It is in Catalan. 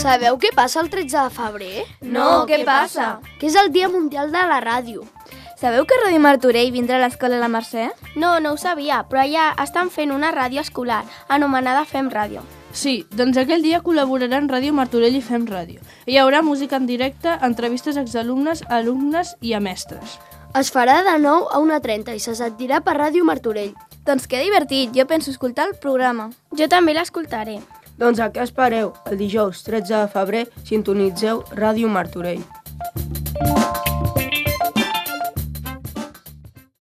Sabeu què passa el 13 de febrer? No, què passa? Que és el Dia Mundial de la Ràdio. Sabeu que Ràdio Martorell vindrà a l'escola La Mercè? No, no ho sabia, però allà estan fent una ràdio escolar, anomenada Fem Ràdio. Sí, doncs aquell dia col·laboraran Ràdio Martorell i Fem Ràdio. Hi haurà música en directe, entrevistes a exalumnes, alumnes i a mestres. Es farà de 9 a 1:30 i se sentirà per Ràdio Martorell. Doncs que divertit, jo penso escoltar el programa. Jo també l'escoltaré. Doncs a què espereu? El dijous 13 de febrer sintonitzeu Ràdio Martorell.